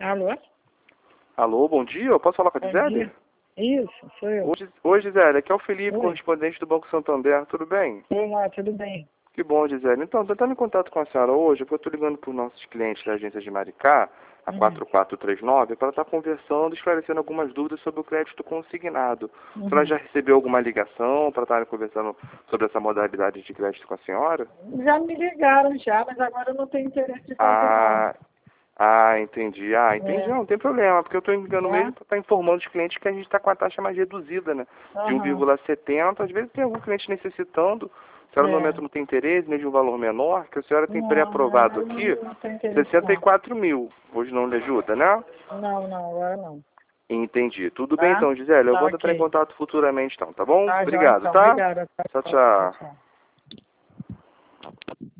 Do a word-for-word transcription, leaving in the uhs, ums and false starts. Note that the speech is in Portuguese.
Alô? Alô, bom dia. Eu posso falar com a Bom Gisele? dia. Isso, sou eu. Oi, Gis- Oi, Gisele. Aqui é o Felipe, Oi. correspondente do Banco Santander. Tudo bem? Olá, tudo bem? Que bom, Gisele. Então, estou entrando em contato com a senhora hoje, porque eu estou ligando para os nossos clientes da agência de Maricá, a Uhum. quatro quatro três nove, para estar conversando, esclarecendo algumas dúvidas sobre o crédito consignado. A senhora Uhum. já recebeu alguma ligação para estar conversando sobre essa modalidade de crédito com a senhora? Já me ligaram já, mas agora eu não tenho interesse de fazer não. Ah, ah, entendi. Ah, entendi. É, Não, não tem problema, porque eu estou ligando tá? mesmo para estar informando os clientes que a gente está com a taxa mais reduzida, né? De Aham. um vírgula setenta. Às vezes tem algum cliente necessitando. A senhora no É. momento não tem interesse, nem de um valor menor, que a senhora tem Não, não, pré-aprovado eu aqui não, não tenho interesse sessenta e não. quatro mil. Hoje não lhe ajuda, né? Não, não, agora não. Entendi. Tudo bem Tá? então, Gisele. Eu Tá vou entrar em ok. contato futuramente então, tá bom? Tá, já Obrigado, então. tá? Obrigada. Tchau, Tchau, tchau. tchau.